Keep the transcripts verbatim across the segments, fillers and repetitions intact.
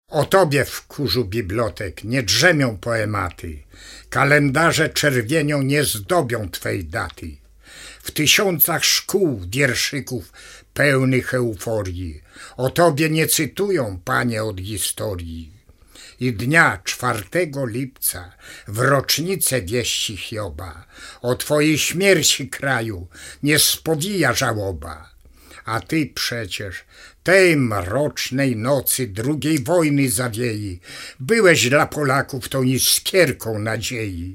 O tobie w kurzu bibliotek nie drzemią poematy, kalendarze czerwienią nie zdobią twej daty. W tysiącach szkół wierszyków pełnych euforii o tobie nie cytują, panie, od historii. I dnia czwartego lipca w rocznicę wieści Hioba o twojej śmierci kraju nie spowija żałoba. A ty przecież tej mrocznej nocy drugiej wojny zawiei byłeś dla Polaków tą iskierką nadziei,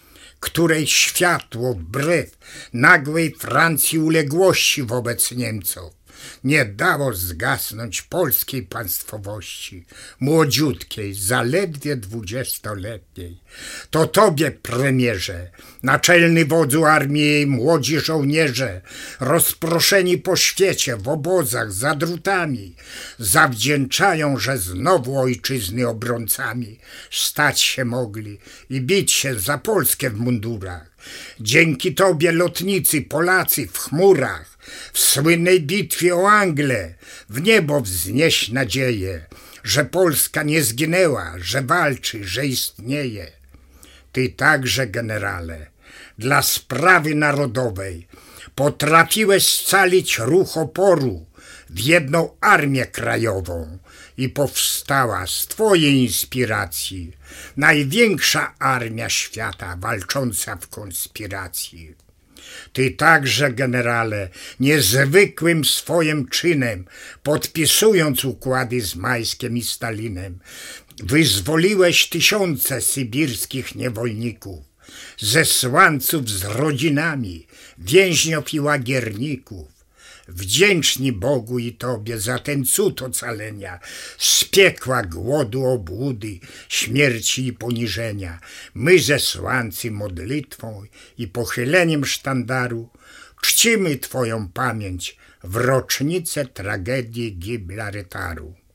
której światło wbrew nagłej Francji uległości wobec Niemców nie dało zgasnąć polskiej państwowości, młodziutkiej, zaledwie dwudziestoletniej. To tobie, premierze, naczelny wodzu armii jej młodzi żołnierze, rozproszeni po świecie w obozach za drutami, zawdzięczają, że znowu ojczyzny obrońcami stać się mogli i bić się za Polskę w mundurach. Dzięki tobie lotnicy Polacy w chmurach, w słynnej bitwie o Anglię, w niebo wznieść nadzieję, że Polska nie zginęła, że walczy, że istnieje. Ty także, generale, dla sprawy narodowej potrafiłeś scalić ruch oporu w jedną armię krajową i powstała z twojej inspiracji największa armia świata walcząca w konspiracji. Ty także, generale, niezwykłym swoim czynem, podpisując układy z Majskiem i Stalinem, wyzwoliłeś tysiące sybirskich niewolników, zesłańców z rodzinami, więźniów i łagierników. Wdzięczni Bogu i tobie za ten cud ocalenia, z piekła, głodu, obłudy, śmierci i poniżenia, my zesłańcy modlitwą i pochyleniem sztandaru czcimy twoją pamięć w rocznicę tragedii Gibraltaru.